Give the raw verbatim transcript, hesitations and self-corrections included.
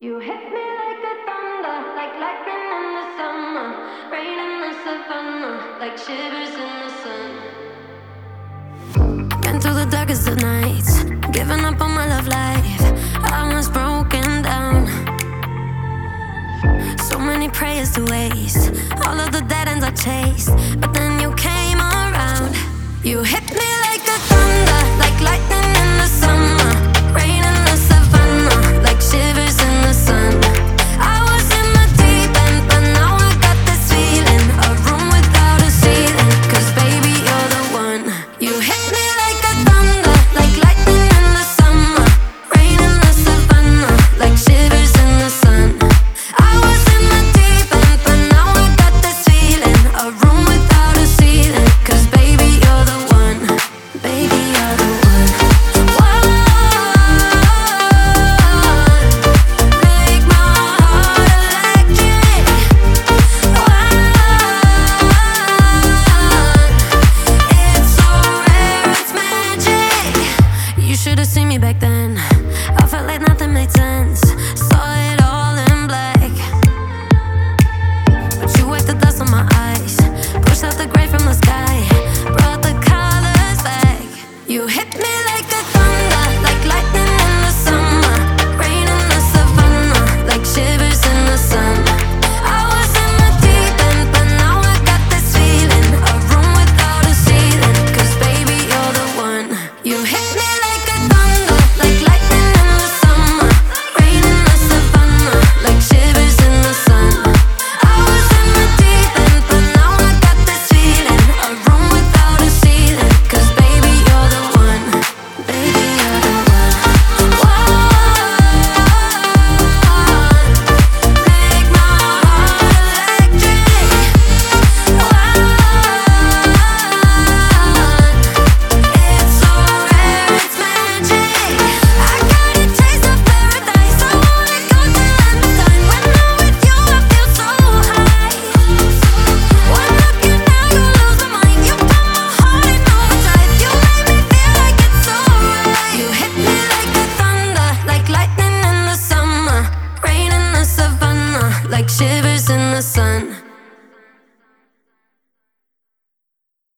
You hit me like a thunder, like lightning in the summer, rain in the savannah, like shivers in the sun. Been through the darkest of nights, giving up on my love life. I was broken down, so many prayers to waste, all of the dead ends I chased, but then you came around. You hit me